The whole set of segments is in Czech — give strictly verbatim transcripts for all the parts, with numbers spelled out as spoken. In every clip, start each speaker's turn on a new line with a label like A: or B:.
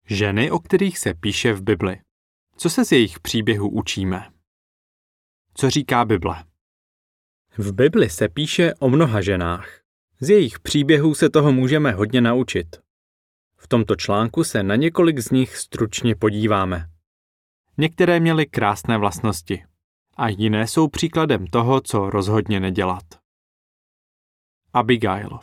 A: Ženy, o kterých se píše v Bibli. Co se z jejich příběhů učíme? Co říká Bible? V Bibli se píše o mnoha ženách. Z jejich příběhů se toho můžeme hodně naučit. V tomto článku se na několik z nich stručně podíváme. Některé měly krásné vlastnosti a jiné jsou příkladem toho, co rozhodně nedělat. Abigail.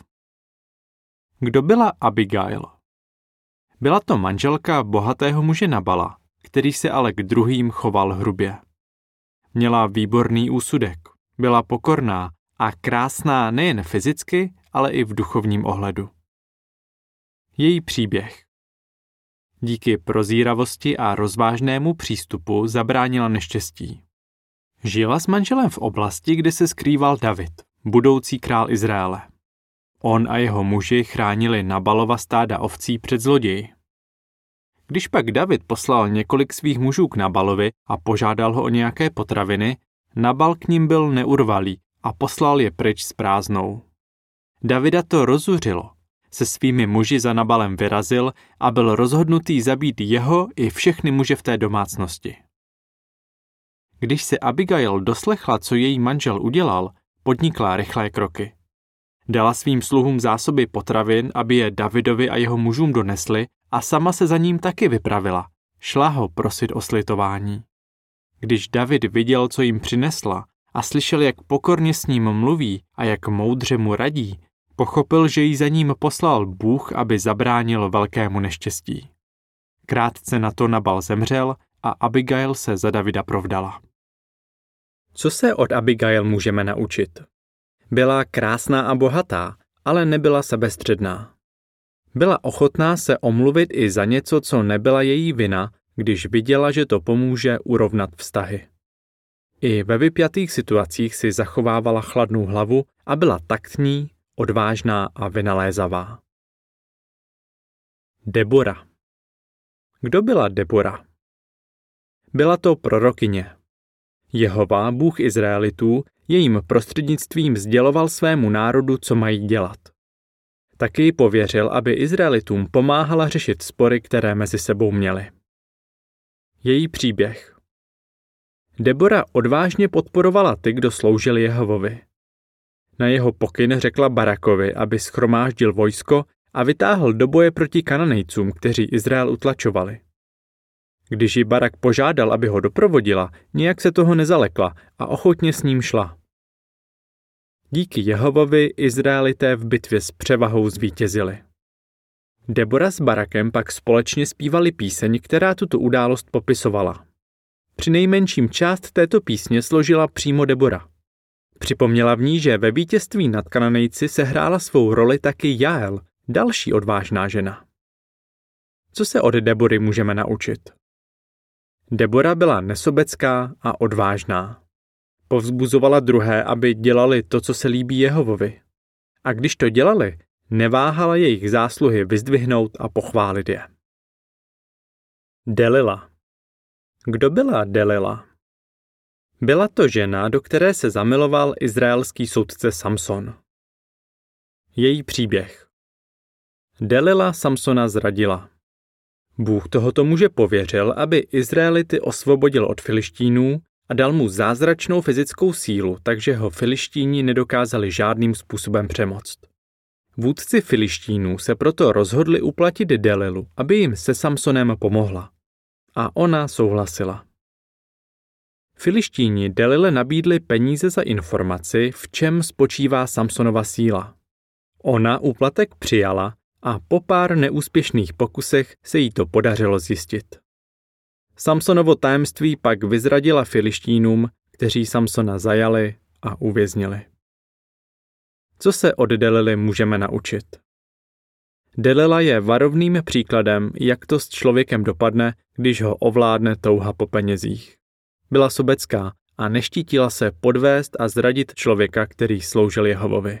A: Kdo byla Abigail? Byla to manželka bohatého muže Nabala, který se ale k druhým choval hrubě. Měla výborný úsudek, byla pokorná a krásná nejen fyzicky, ale i v duchovním ohledu. Její příběh. Díky prozíravosti a rozvážnému přístupu zabránila neštěstí. Žila s manželem v oblasti, kde se skrýval David, budoucí král Izraele. On a jeho muži chránili Nabalova stáda ovcí před zloději. Když pak David poslal několik svých mužů k Nabalovi a požádal ho o nějaké potraviny, Nabal k nim byl neurvalý a poslal je pryč s prázdnou. Davida to rozuřilo. Se svými muži za Nabalem vyrazil a byl rozhodnutý zabít jeho i všechny muže v té domácnosti. Když se Abigail doslechla, co její manžel udělal, podnikla rychlé kroky. Dala svým sluhům zásoby potravin, aby je Davidovi a jeho mužům donesli, a sama se za ním taky vypravila. Šla ho prosit o slitování. Když David viděl, co jim přinesla, a slyšel, jak pokorně s ním mluví a jak moudře mu radí, pochopil, že jí za ním poslal Bůh, aby zabránil velkému neštěstí. Krátce na to Nabal zemřel a Abigail se za Davida provdala. Co se od Abigail můžeme naučit? Byla krásná a bohatá, ale nebyla sebestředná. Byla ochotná se omluvit i za něco, co nebyla její vina, když viděla, že to pomůže urovnat vztahy. I ve vypjatých situacích si zachovávala chladnou hlavu a byla taktní, odvážná a vynalézavá. Debora. Kdo byla Debora? Byla to prorokyně. Jehova, Bůh Izraelitů, jejím prostřednictvím sděloval svému národu, co mají dělat. Taky ji pověřil, aby Izraelitům pomáhala řešit spory, které mezi sebou měli. Její příběh. Debora odvážně podporovala ty, kdo sloužili Jehovovi. Na jeho pokyn řekla Barakovi, aby shromáždil vojsko a vytáhl do boje proti Kananejcům, kteří Izrael utlačovali. Když ji Barak požádal, aby ho doprovodila, nijak se toho nezalekla a ochotně s ním šla. Díky Jehovovi Izraelité v bitvě s převahou zvítězili. Debora s Barakem pak společně zpívali píseň, která tuto událost popisovala. Přinejmenším část této písně složila přímo Debora. Připomněla v ní, že ve vítězství nad Kananejci sehrála svou roli taky Jael, další odvážná žena. Co se od Debory můžeme naučit? Debora byla nesobecká a odvážná. Povzbuzovala druhé, aby dělali to, co se líbí Jehovovi. A když to dělali, neváhala jejich zásluhy vyzdvihnout a pochválit je. Delila. Kdo byla Delila? Byla to žena, do které se zamiloval izraelský soudce Samson. Její příběh. Delila Samsona zradila. Bůh tohoto muže pověřil, aby Izraelity osvobodil od Filištínů a dal mu zázračnou fyzickou sílu, takže ho Filištíni nedokázali žádným způsobem přemoct. Vůdci Filištínů se proto rozhodli uplatit Delilu, aby jim se Samsonem pomohla. A ona souhlasila. Filištíni Delile nabídli peníze za informaci, v čem spočívá Samsonova síla. Ona úplatek přijala a po pár neúspěšných pokusech se jí to podařilo zjistit. Samsonovo tajemství pak vyzradila Filištínům, kteří Samsona zajali a uvěznili. Co se od Delily můžeme naučit? Delila je varovným příkladem, jak to s člověkem dopadne, když ho ovládne touha po penězích. Byla sobecká a neštítila se podvést a zradit člověka, který sloužil Jehovovi.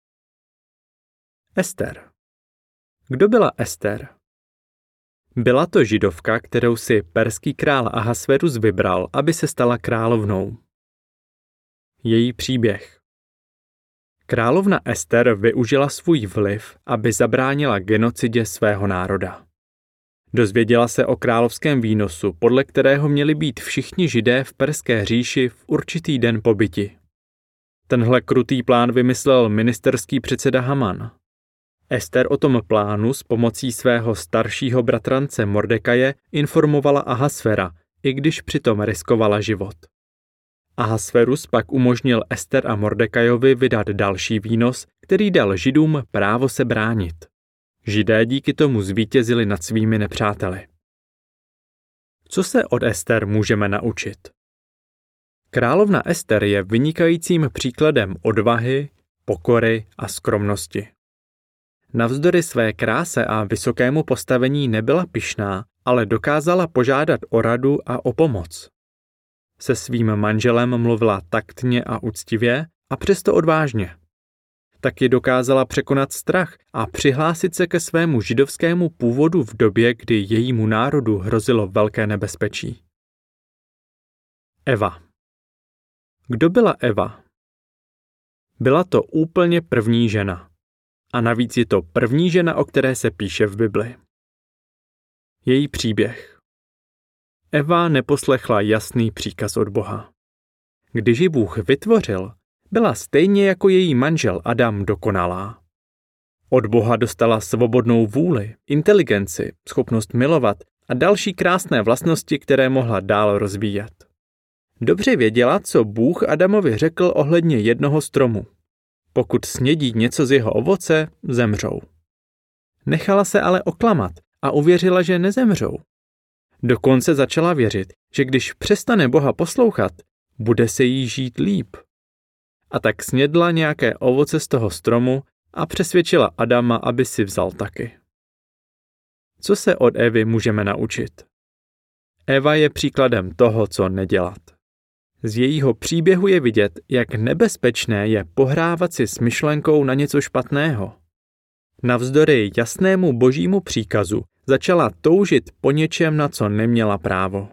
A: Ester. Kdo byla Ester? Byla to židovka, kterou si perský král Ahasverus vybral, aby se stala královnou. Její příběh. Královna Ester využila svůj vliv, aby zabránila genocidě svého národa. Dozvěděla se o královském výnosu, podle kterého měli být všichni Židé v Perské říši v určitý den pobiti. Tenhle krutý plán vymyslel ministerský předseda Haman. Ester o tom plánu s pomocí svého staršího bratrance Mordekaje informovala Ahasfera, i když přitom riskovala život. Ahasverus pak umožnil Ester a Mordekajovi vydat další výnos, který dal Židům právo se bránit. Židé díky tomu zvítězili nad svými nepřáteli. Co se od Ester můžeme naučit? Královna Ester je vynikajícím příkladem odvahy, pokory a skromnosti. Navzdory své kráse a vysokému postavení nebyla pyšná, ale dokázala požádat o radu a o pomoc. Se svým manželem mluvila taktně a úctivě a přesto odvážně. Taky dokázala překonat strach a přihlásit se ke svému židovskému původu v době, kdy jejímu národu hrozilo velké nebezpečí. Eva. Kdo byla Eva? Byla to úplně první žena. A navíc je to první žena, o které se píše v Bibli. Její příběh. Eva neposlechla jasný příkaz od Boha. Když ji Bůh vytvořil, byla stejně jako její manžel Adam dokonalá. Od Boha dostala svobodnou vůli, inteligenci, schopnost milovat a další krásné vlastnosti, které mohla dál rozvíjet. Dobře věděla, co Bůh Adamovi řekl ohledně jednoho stromu. Pokud snědí něco z jeho ovoce, zemřou. Nechala se ale oklamat a uvěřila, že nezemřou. Dokonce začala věřit, že když přestane Boha poslouchat, bude se jí žít líp. A tak snědla nějaké ovoce z toho stromu a přesvědčila Adama, aby si vzal taky. Co se od Evy můžeme naučit? Eva je příkladem toho, co nedělat. Z jejího příběhu je vidět, jak nebezpečné je pohrávat si s myšlenkou na něco špatného. Navzdory jasnému božímu příkazu začala toužit po něčem, na co neměla právo.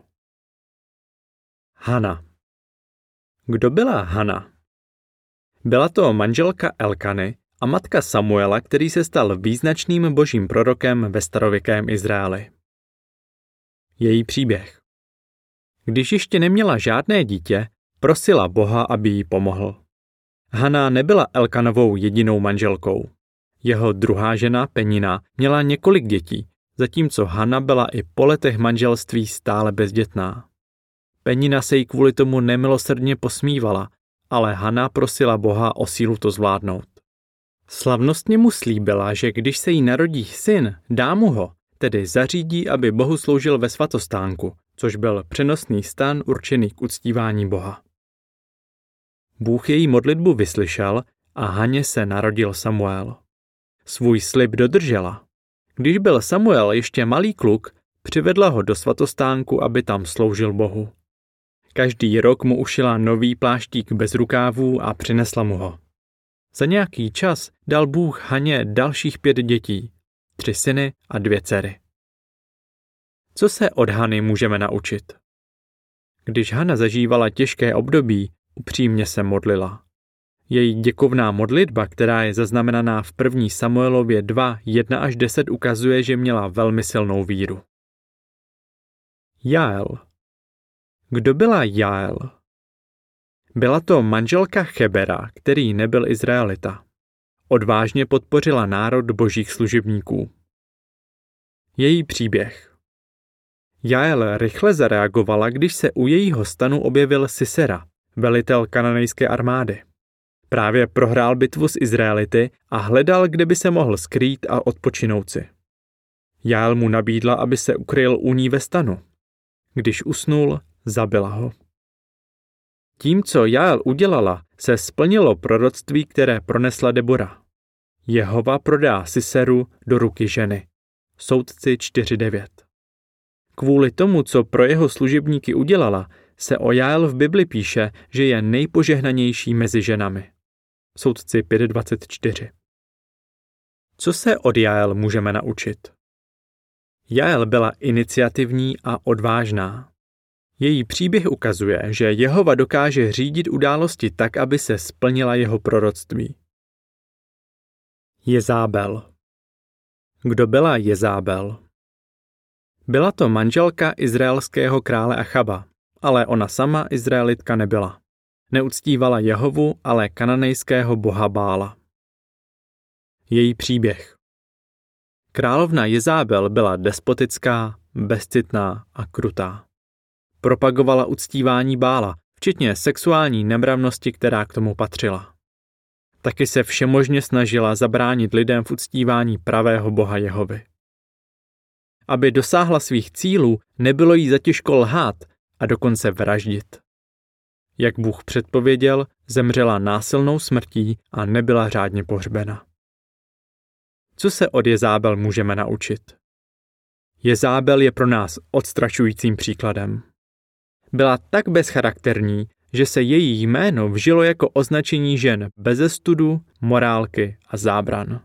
A: Hana. Kdo byla Hana? Byla to manželka Elkany a matka Samuela, který se stal význačným božím prorokem ve starověkém Izraeli. Její příběh. Když ještě neměla žádné dítě, prosila Boha, aby jí pomohl. Hana nebyla Elkanovou jedinou manželkou. Jeho druhá žena Penina měla několik dětí, zatímco Hana byla i po letech manželství stále bezdětná. Penina se jí kvůli tomu nemilosrdně posmívala, ale Hana prosila Boha o sílu to zvládnout. Slavnostně mu slíbila, že když se jí narodí syn, dá mu ho, tedy zařídí, aby Bohu sloužil ve svatostánku, což byl přenosný stan určený k uctívání Boha. Bůh její modlitbu vyslyšel a Haně se narodil Samuel. Svůj slib dodržela. Když byl Samuel ještě malý kluk, přivedla ho do svatostánku, aby tam sloužil Bohu. Každý rok mu ušila nový pláštík bez rukávů a přinesla mu ho. Za nějaký čas dal Bůh Haně dalších pět dětí, tři syny a dvě dcery. Co se od Hany můžeme naučit? Když Hana zažívala těžké období, upřímně se modlila. Její děkovná modlitba, která je zaznamenaná v první Samuelově dva, jedna až deset, ukazuje, že měla velmi silnou víru. Jael. Kdo byla Jael? Byla to manželka Chebera, který nebyl Izraelita. Odvážně podpořila národ božích služebníků. Její příběh. Jael rychle zareagovala, když se u jejího stanu objevil Sisera, velitel kananejské armády. Právě prohrál bitvu s Izraelity a hledal, kde by se mohl skrýt a odpočinout si. Jael mu nabídla, aby se ukryl u ní ve stanu. Když usnul, zabila ho. Tím, co Jael udělala, se splnilo proroctví, které pronesla Debora. Jehova prodá Siseru do ruky ženy. Soudci čtyři devět. Kvůli tomu, co pro jeho služebníky udělala, se o Jael v Bibli píše, že je nejpožehnanější mezi ženami. Soudci pět dvacet čtyři. Co se od Jael můžeme naučit? Jael byla iniciativní a odvážná. Její příběh ukazuje, že Jehova dokáže řídit události tak, aby se splnila jeho proroctví. Jezábel. Kdo byla Jezábel? Byla to manželka izraelského krále Achaba, ale ona sama Izraelitka nebyla. Neuctívala Jehovu, ale kananejského boha Bála. Její příběh. Královna Jezábel byla despotická, bezcitná a krutá. Propagovala uctívání Bála, včetně sexuální nemravnosti, která k tomu patřila. Taky se všemožně snažila zabránit lidem v uctívání pravého boha Jehovy. Aby dosáhla svých cílů, nebylo jí zatěžko lhát a dokonce vraždit. Jak Bůh předpověděl, zemřela násilnou smrtí a nebyla řádně pohřbena. Co se od Jezábel můžeme naučit? Jezábel je pro nás odstrašujícím příkladem. Byla tak bezcharakterní, že se její jméno vžilo jako označení žen beze studu, morálky a zábran.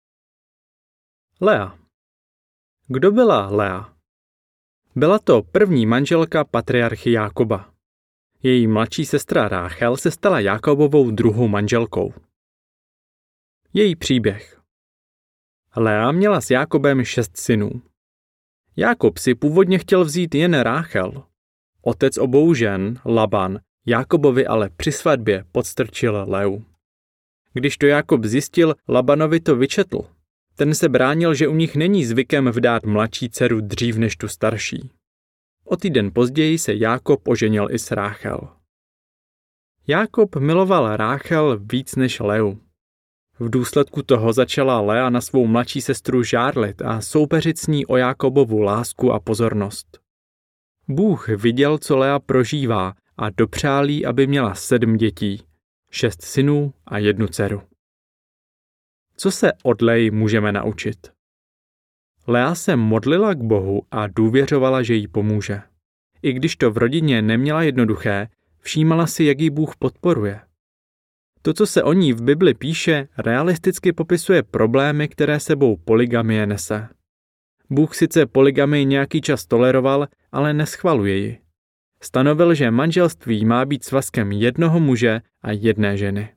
A: Lea. Kdo byla Lea? Byla to první manželka patriarchy Jákoba. Její mladší sestra Ráchel se stala Jákobovou druhou manželkou. Její příběh. Lea měla s Jákobem šest synů. Jákob si původně chtěl vzít jen Ráchel. Otec obou žen, Laban, Jákobovi ale při svatbě podstrčil Leu. Když to Jákob zjistil, Labanovi to vyčetl. Ten se bránil, že u nich není zvykem vdát mladší dceru dřív než tu starší. O týden později se Jákob oženil i s Ráchel. Jákob miloval Ráchel víc než Leu. V důsledku toho začala Lea na svou mladší sestru žárlit a soupeřit s ní o Jákobovu lásku a pozornost. Bůh viděl, co Lea prožívá a dopřál jí, aby měla sedm dětí, šest synů a jednu dceru. Co se od Leji můžeme naučit? Lea se modlila k Bohu a důvěřovala, že jí pomůže. I když to v rodině neměla jednoduché, všímala si, jak jí Bůh podporuje. To, co se o ní v Bibli píše, realisticky popisuje problémy, které sebou polygamie nese. Bůh sice polygamii nějaký čas toleroval, ale neschvaluje ji. Stanovil, že manželství má být svazkem jednoho muže a jedné ženy.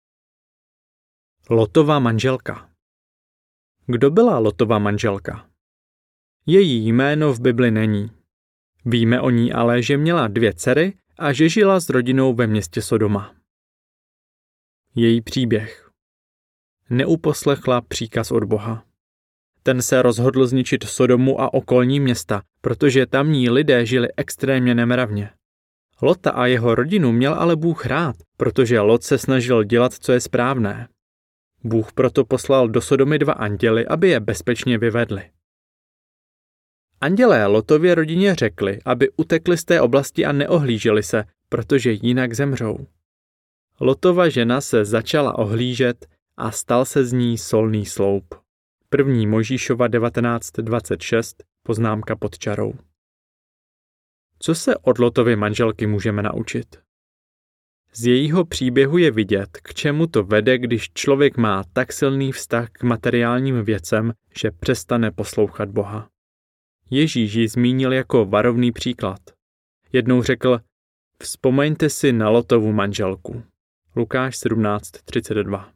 A: Lotova manželka. Kdo byla Lotova manželka? Její jméno v Bibli není. Víme o ní ale, že měla dvě dcery a že žila s rodinou ve městě Sodoma. Její příběh. Neuposlechla příkaz od Boha. Ten se rozhodl zničit Sodomu a okolní města, protože tamní lidé žili extrémně nemravně. Lota a jeho rodinu měl ale Bůh rád, protože Lot se snažil dělat, co je správné. Bůh proto poslal do Sodomy dva anděly, aby je bezpečně vyvedli. Andělé Lotově rodině řekli, aby utekli z té oblasti a neohlíželi se, protože jinak zemřou. Lotova žena se začala ohlížet a stal se z ní solný sloup. První Mojžíšova devatenáct dvacet šest, poznámka pod čarou. Co se od Lotovy manželky můžeme naučit? Z jejího příběhu je vidět, k čemu to vede, když člověk má tak silný vztah k materiálním věcem, že přestane poslouchat Boha. Ježíš ji zmínil jako varovný příklad. Jednou řekl, vzpomeňte si na Lotovu manželku. Lukáš sedmnáct třicet dva.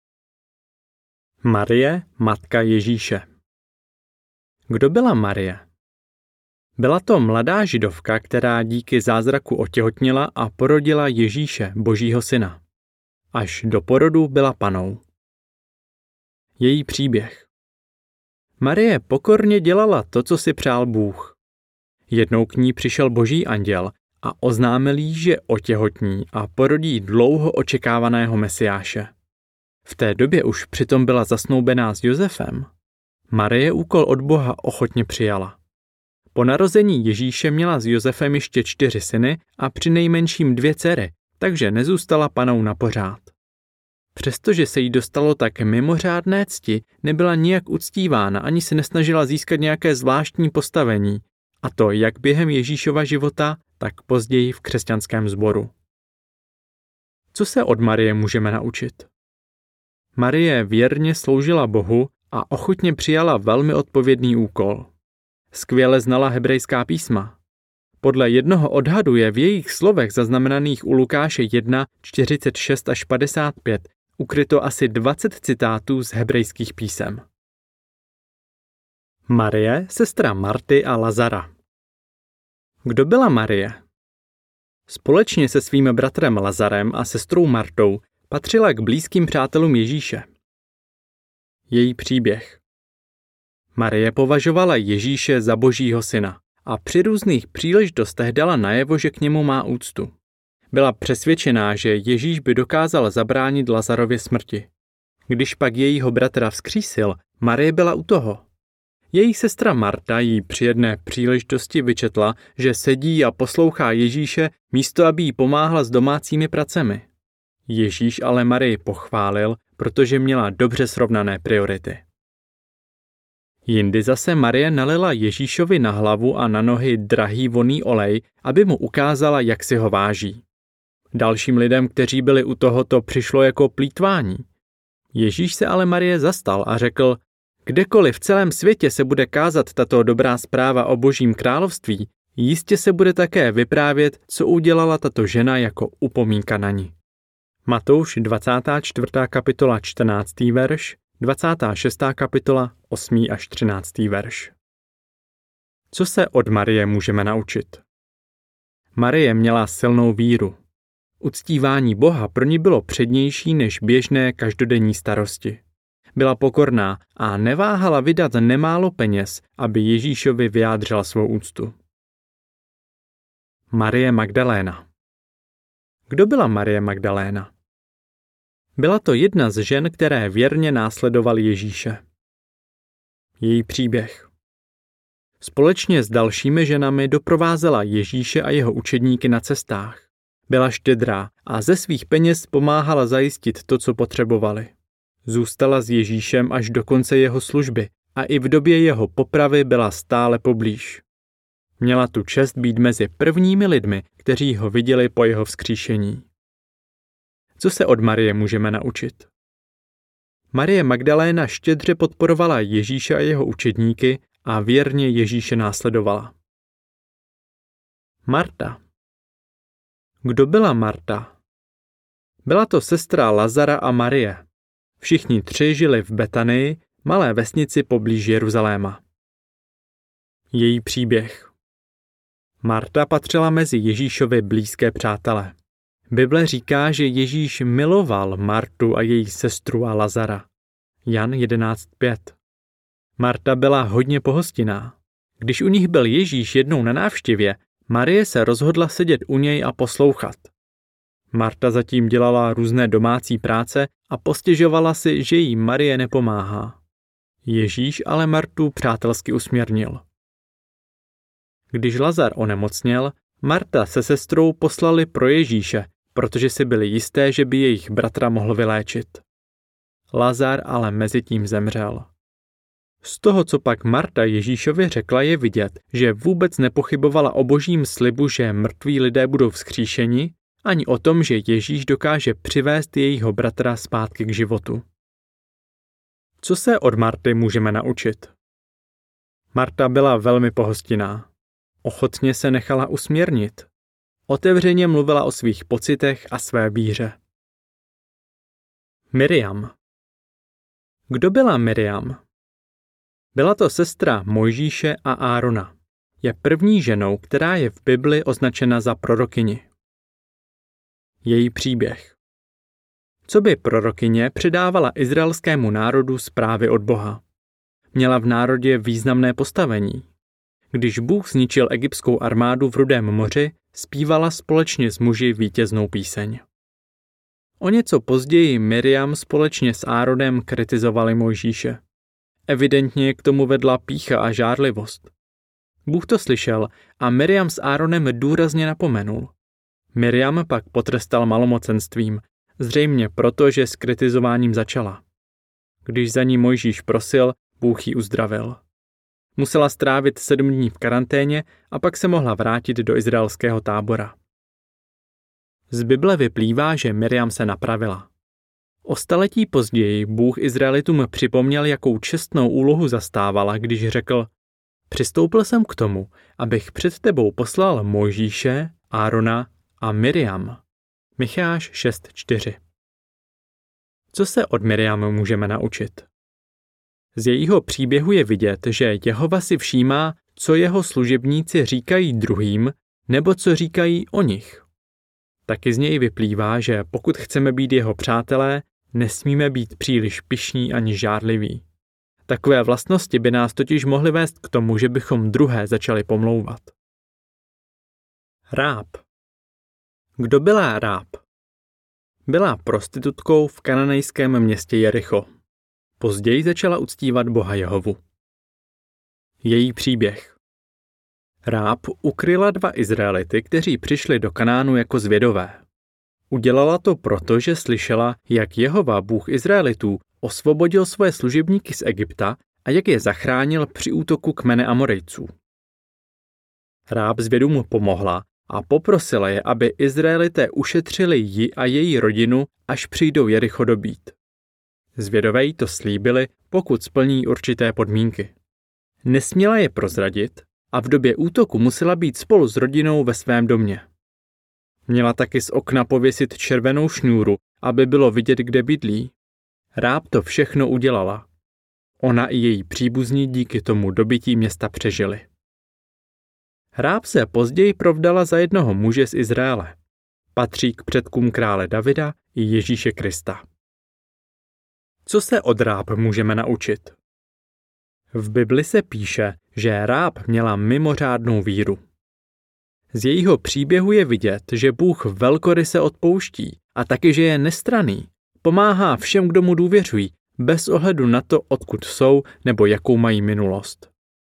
A: Marie, matka Ježíše. Kdo byla Marie? Byla to mladá židovka, která díky zázraku otěhotněla a porodila Ježíše, Božího syna. Až do porodu byla panou. Její příběh. Marie pokorně dělala to, co si přál Bůh. Jednou k ní přišel Boží anděl a oznámil jí, že otěhotní a porodí dlouho očekávaného Mesiáše. V té době už přitom byla zasnoubená s Josefem. Marie úkol od Boha ochotně přijala. Po narození Ježíše měla s Josefem ještě čtyři syny a přinejmenším dvě dcery, takže nezůstala panou na pořád. Přestože se jí dostalo tak mimořádné cti, nebyla nijak uctívána ani se nesnažila získat nějaké zvláštní postavení, a to jak během Ježíšova života, tak později v křesťanském sboru. Co se od Marie můžeme naučit? Marie věrně sloužila Bohu a ochotně přijala velmi odpovědný úkol. Skvěle znala hebrejská písma. Podle jednoho odhadu je v jejich slovech zaznamenaných u Lukáše jedna, čtyřicet šest až padesát pět ukryto asi dvacet citátů z hebrejských písem. Marie, sestra Marty a Lazara. Kdo byla Marie? Společně se svým bratrem Lazarem a sestrou Martou patřila k blízkým přátelům Ježíše. Její příběh. Marie považovala Ježíše za Božího syna a při různých příležitostech dala najevo, že k němu má úctu. Byla přesvědčená, že Ježíš by dokázal zabránit Lazarově smrti. Když pak jejího bratra vzkřísil, Marie byla u toho. Její sestra Marta jí při jedné příležitosti vyčetla, že sedí a poslouchá Ježíše, místo aby jí pomáhla s domácími pracemi. Ježíš ale Marii pochválil, protože měla dobře srovnané priority. Jindy zase Marie nalila Ježíšovi na hlavu a na nohy drahý vonný olej, aby mu ukázala, jak si ho váží. Dalším lidem, kteří byli u tohoto, přišlo jako plýtvání. Ježíš se ale Marie zastal a řekl: Kdekoliv v celém světě se bude kázat tato dobrá zpráva o Božím království, jistě se bude také vyprávět, co udělala tato žena jako upomínka na ní. Matouš dvacátá čtvrtá kapitola čtrnáctý verš, dvacátá šestá kapitola osmý až třináctý verš. Co se od Marie můžeme naučit? Marie měla silnou víru. Uctívání Boha pro ní bylo přednější než běžné každodenní starosti. Byla pokorná a neváhala vydat nemálo peněz, aby Ježíšovi vyjádřila svou úctu. Marie Magdaléna. Kdo byla Marie Magdaléna? Byla to jedna z žen, které věrně následovaly Ježíše. Její příběh. Společně s dalšími ženami doprovázela Ježíše a jeho učedníky na cestách. Byla štědrá a ze svých peněz pomáhala zajistit to, co potřebovali. Zůstala s Ježíšem až do konce jeho služby a i v době jeho popravy byla stále poblíž. Měla tu čest být mezi prvními lidmi, kteří ho viděli po jeho vzkříšení. Co se od Marie můžeme naučit? Marie Magdaléna štědře podporovala Ježíše a jeho učedníky a věrně Ježíše následovala. Marta. Kdo byla Marta? Byla to sestra Lazara a Marie. Všichni tři žili v Betanii, malé vesnici poblíž Jeruzaléma. Její příběh. Marta patřila mezi Ježíšovy blízké přátele. Bible říká, že Ježíš miloval Martu a její sestru a Lazara. Jan jedenáct pět. Marta byla hodně pohostinná. Když u nich byl Ježíš jednou na návštěvě, Marie se rozhodla sedět u něj a poslouchat. Marta zatím dělala různé domácí práce a postěžovala si, že jí Marie nepomáhá. Ježíš ale Martu přátelsky usměrnil. Když Lazar onemocněl, Marta se sestrou poslali pro Ježíše, protože si byli jisté, že by jejich bratra mohl vyléčit. Lazar ale mezitím zemřel. Z toho, co pak Marta Ježíšovi řekla, je vidět, že vůbec nepochybovala o Božím slibu, že mrtví lidé budou vzkříšeni, ani o tom, že Ježíš dokáže přivést jejího bratra zpátky k životu. Co se od Marty můžeme naučit? Marta byla velmi pohostinná. Ochotně se nechala usměrnit. Otevřeně mluvila o svých pocitech a své víře. Miriam. Kdo byla Miriam? Byla to sestra Mojžíše a Árona. Je první ženou, která je v Bibli označena za prorokyni. Její příběh. Coby prorokyně předávala izraelskému národu zprávy od Boha. Měla v národě významné postavení. Když Bůh zničil egyptskou armádu v Rudém moři, zpívala společně s muži vítěznou píseň. O něco později Miriam společně s Áronem kritizovali Mojžíše. Evidentně k tomu vedla pýcha a žárlivost. Bůh to slyšel a Miriam s Áronem důrazně napomenul. Miriam pak potrestal malomocenstvím, zřejmě proto, že s kritizováním začala. Když za ní Mojžíš prosil, Bůh ji uzdravil. Musela strávit sedm dní v karanténě a pak se mohla vrátit do izraelského tábora. Z Bible vyplývá, že Miriam se napravila. O staletí později Bůh Izraelitům připomněl, jakou čestnou úlohu zastávala, když řekl: Přistoupil jsem k tomu, abych před tebou poslal Mojžíše, Árona a Miriam. Micháš šest čtyři. Co se od Miriam můžeme naučit? Z jejího příběhu je vidět, že Jehova si všímá, co jeho služebníci říkají druhým, nebo co říkají o nich. Taky z něj vyplývá, že pokud chceme být jeho přátelé, nesmíme být příliš pyšní ani žárliví. Takové vlastnosti by nás totiž mohly vést k tomu, že bychom druhé začali pomlouvat. Ráb. Kdo byla Ráb? Byla prostitutkou v kananejském městě Jericho. Později začala uctívat Boha Jehovu. Její příběh. Ráb ukryla dva Izraelity, kteří přišli do Kanánu jako zvědové. Udělala to proto, že slyšela, jak Jehova, Bůh Izraelitů, osvobodil svoje služebníky z Egypta a jak je zachránil při útoku kmene Amorejců. Ráb zvědům pomohla a poprosila je, aby Izraelité ušetřili ji a její rodinu, až přijdou Jericho dobít. Zvědové jí to slíbili, pokud splní určité podmínky. Nesměla je prozradit a v době útoku musela být spolu s rodinou ve svém domě. Měla taky z okna pověsit červenou šňůru, aby bylo vidět, kde bydlí. Ráb to všechno udělala. Ona i její příbuzní díky tomu dobytí města přežili. Ráb se později provdala za jednoho muže z Izraele. Patří k předkům krále Davida i Ježíše Krista. Co se od Ráb můžeme naučit? V Bibli se píše, že Ráb měla mimořádnou víru. Z jejího příběhu je vidět, že Bůh velkoryse odpouští a taky, že je nestranný. Pomáhá všem, kdo mu důvěřují, bez ohledu na to, odkud jsou nebo jakou mají minulost.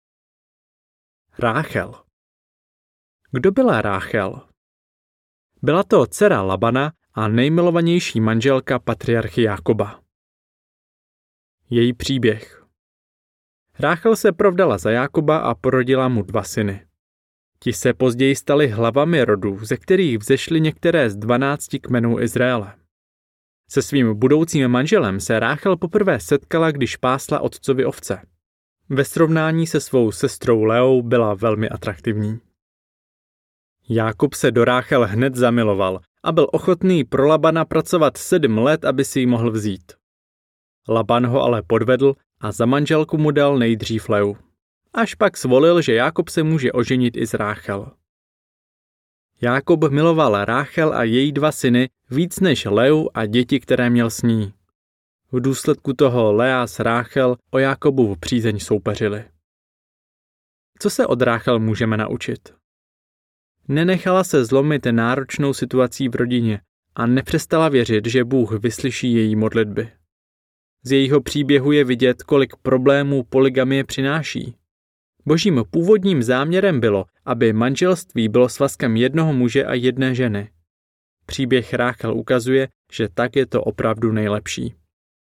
A: Ráchel. Kdo byla Ráchel? Byla to dcera Labana a nejmilovanější manželka patriarchy Jákoba. Její příběh. Ráchel se provdala za Jákoba a porodila mu dva syny. Ti se později stali hlavami rodů, ze kterých vzešly některé z dvanácti kmenů Izraele. Se svým budoucím manželem se Ráchel poprvé setkala, když pásla otcovi ovce. Ve srovnání se svou sestrou Leou byla velmi atraktivní. Jákob se do Ráchel hned zamiloval a byl ochotný pro Labana pracovat sedm let, aby si ji mohl vzít. Laban ho ale podvedl a za manželku mu dal nejdřív Leu. Až pak svolil, že Jákob se může oženit i s Ráchel. Jákob miloval Ráchel a její dva syny víc než Leu a děti, které měl s ní. V důsledku toho Lea s Ráchel o Jákobovu přízeň soupeřili. Co se od Ráchel můžeme naučit? Nenechala se zlomit náročnou situací v rodině a nepřestala věřit, že Bůh vyslyší její modlitby. Z jejího příběhu je vidět, kolik problémů polygamie přináší. Božím původním záměrem bylo, aby manželství bylo svazkem jednoho muže a jedné ženy. Příběh Ráchel ukazuje, že tak je to opravdu nejlepší.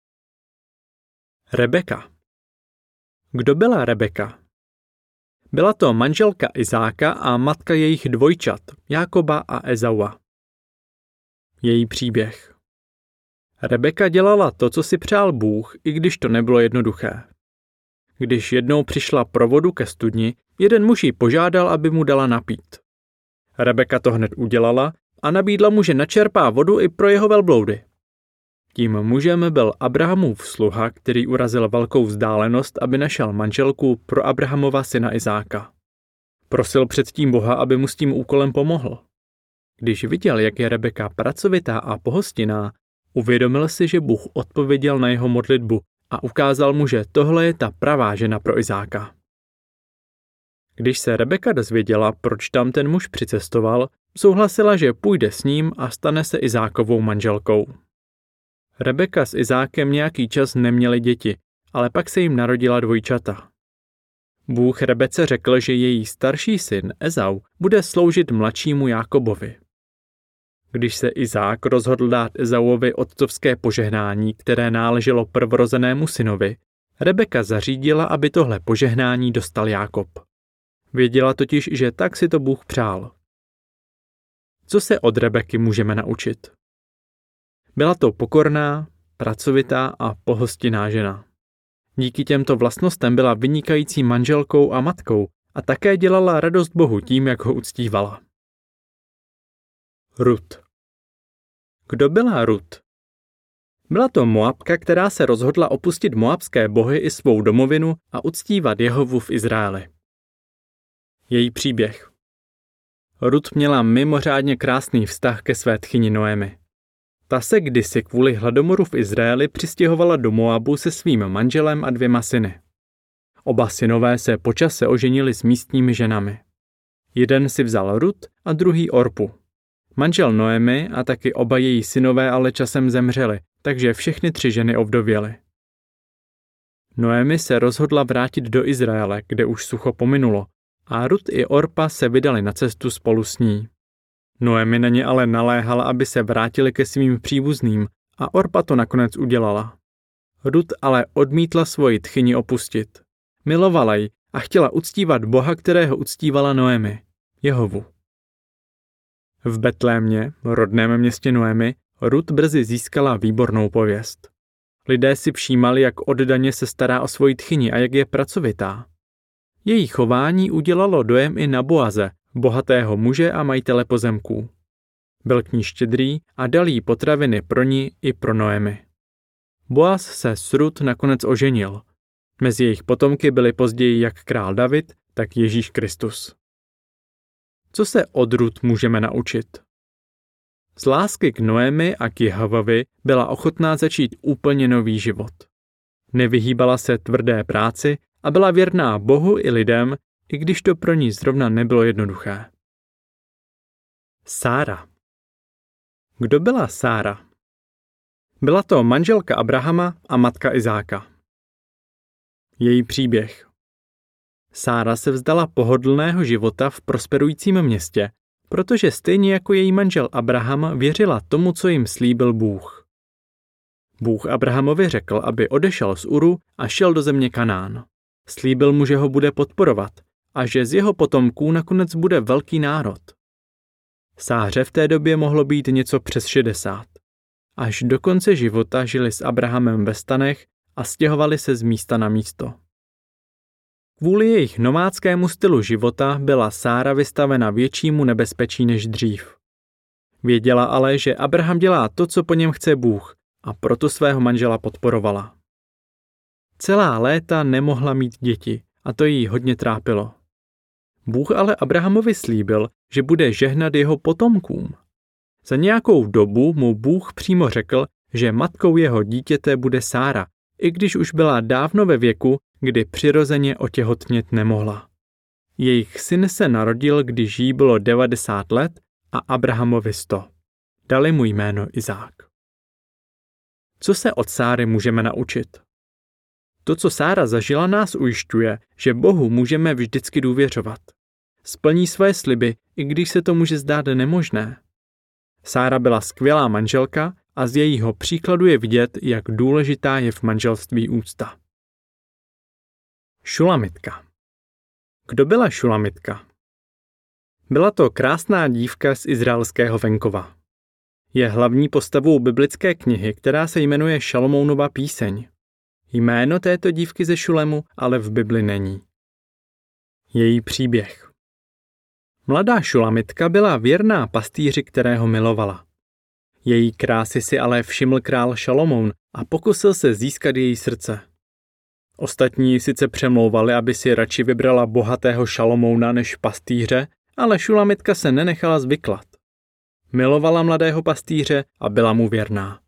A: Rebeka. Kdo byla Rebeka? Byla to manželka Izáka a matka jejich dvojčat, Jákoba a Ezaua. Její příběh. Rebeka dělala to, co si přál Bůh, i když to nebylo jednoduché. Když jednou přišla pro vodu ke studni, jeden muž ji požádal, aby mu dala napít. Rebeka to hned udělala a nabídla mu, že načerpá vodu i pro jeho velbloudy. Tím mužem byl Abrahamův sluha, který urazil velkou vzdálenost, aby našel manželku pro Abrahamova syna Izáka. Prosil předtím Boha, aby mu s tím úkolem pomohl. Když viděl, jak je Rebeka pracovitá a pohostinná, uvědomil si, že Bůh odpověděl na jeho modlitbu a ukázal mu, že tohle je ta pravá žena pro Izáka. Když se Rebeka dozvěděla, proč tam ten muž přicestoval, souhlasila, že půjde s ním a stane se Izákovou manželkou. Rebeka s Izákem nějaký čas neměli děti, ale pak se jim narodila dvojčata. Bůh Rebece řekl, že její starší syn Ezau bude sloužit mladšímu Jákobovi. Když se Izák rozhodl dát Ezauovi otcovské požehnání, které náleželo prvorozenému synovi, Rebeka zařídila, aby tohle požehnání dostal Jákob. Věděla totiž, že tak si to Bůh přál. Co se od Rebeky můžeme naučit? Byla to pokorná, pracovitá a pohostinná žena. Díky těmto vlastnostem byla vynikající manželkou a matkou a také dělala radost Bohu tím, jak ho uctívala. Rut. Kdo byla Rut? Byla to Moabka, která se rozhodla opustit moabské bohy i svou domovinu a uctívat Jehovu v Izraeli. Její příběh. Rut měla mimořádně krásný vztah ke své tchyni Noemi. Ta se kdysi kvůli hladomoru v Izraeli přistěhovala do Moabu se svým manželem a dvěma syny. Oba synové se po čase oženili s místními ženami. Jeden si vzal Rut a druhý Orpu. Manžel Noemi a taky oba její synové ale časem zemřeli, takže všechny tři ženy ovdověly. Noemi se rozhodla vrátit do Izraele, kde už sucho pominulo, a Rut i Orpa se vydali na cestu spolu s ní. Noemi na ně ale naléhala, aby se vrátili ke svým příbuzným, a Orpa to nakonec udělala. Rut ale odmítla svoji tchyni opustit. Milovala ji a chtěla uctívat Boha, kterého uctívala Noemi, Jehovu. V Betlémě, rodném městě Noemi, Rut brzy získala výbornou pověst. Lidé si všímali, jak oddaně se stará o svoji tchyni a jak je pracovitá. Její chování udělalo dojem i na Boaze, bohatého muže a majitele pozemků. Byl k ní štědrý a dal jí potraviny pro ní i pro Noemi. Boaz se s Rut nakonec oženil. Mezi jejich potomky byli později jak král David, tak Ježíš Kristus. Co se od Rut můžeme naučit? Z lásky k Noemi a k Jehovovi byla ochotná začít úplně nový život. Nevyhýbala se tvrdé práci a byla věrná Bohu i lidem, i když to pro ní zrovna nebylo jednoduché. Sára. Kdo byla Sára? Byla to manželka Abrahama a matka Izáka. Její příběh. Sára se vzdala pohodlného života v prosperujícím městě, protože stejně jako její manžel Abraham věřila tomu, co jim slíbil Bůh. Bůh Abrahamovi řekl, aby odešel z Uru a šel do země Kanán. Slíbil mu, že ho bude podporovat a že z jeho potomků nakonec bude velký národ. Sáře v té době mohlo být něco přes šedesát. Až do konce života žili s Abrahamem ve stanech a stěhovali se z místa na místo. Kvůli jejich nomádskému stylu života byla Sára vystavena většímu nebezpečí než dřív. Věděla ale, že Abraham dělá to, co po něm chce Bůh, a proto svého manžela podporovala. Celá léta nemohla mít děti a to jí hodně trápilo. Bůh ale Abrahamovi slíbil, že bude žehnat jeho potomkům. Za nějakou dobu mu Bůh přímo řekl, že matkou jeho dítěte bude Sára, i když už byla dávno ve věku, kdy přirozeně otěhotnět nemohla. Jejich syn se narodil, když jí bylo devadesát let a Abrahamovi sto. Dali mu jméno Izák. Co se od Sáry můžeme naučit? To, co Sára zažila, nás ujišťuje, že Bohu můžeme vždycky důvěřovat. Splní své sliby, i když se to může zdát nemožné. Sára byla skvělá manželka a z jejího příkladu je vidět, jak důležitá je v manželství úcta. Šulamitka. Kdo byla Šulamitka? Byla to krásná dívka z izraelského venkova. Je hlavní postavou biblické knihy, která se jmenuje Šalomounova píseň. Jméno této dívky ze Šulemu ale v Bibli není. Její příběh. Mladá Šulamitka byla věrná pastýři, kterého milovala. Její krásy si ale všiml král Šalomoun a pokusil se získat její srdce. Ostatní sice přemlouvali, aby si radši vybrala bohatého Šalomouna než pastýře, ale Šulamitka se nenechala zvyklat. Milovala mladého pastýře a byla mu věrná.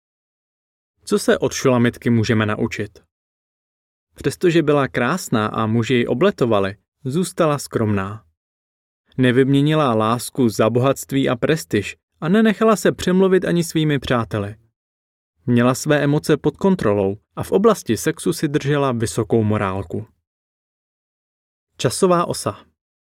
A: Co se od Šulamitky můžeme naučit? Přestože byla krásná a muži ji obletovali, zůstala skromná. Nevyměnila lásku za bohatství a prestiž a nenechala se přemluvit ani svými přáteli. Měla své emoce pod kontrolou a v oblasti sexu si držela vysokou morálku. Časová osa.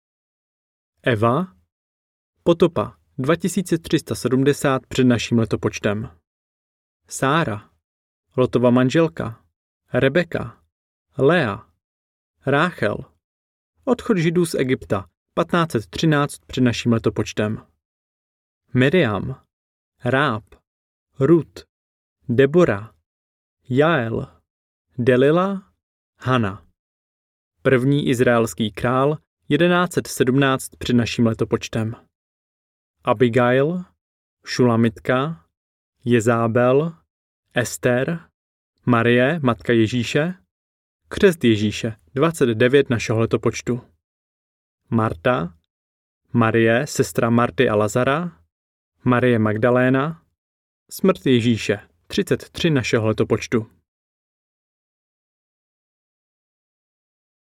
A: Eva, potopa dva tisíce tři sta sedmdesát před naším letopočtem. Sára, Lotova manželka, Rebeka, Lea, Ráchel, odchod Židů z Egypta patnáct set třináct před naším letopočtem. Miriam, Ráb, Rut, Debora, Jael, Delila, Hana. První izraelský král jedenáct set sedmnáct před naším letopočtem. Abigail, Šulamitka, Jezábel, Ester, Marie, matka Ježíše, křest Ježíše, dvacet devět našeho letopočtu. Marta, Marie, sestra Marty a Lazara, Marie Magdaléna, smrt Ježíše, třicet tři našeho letopočtu.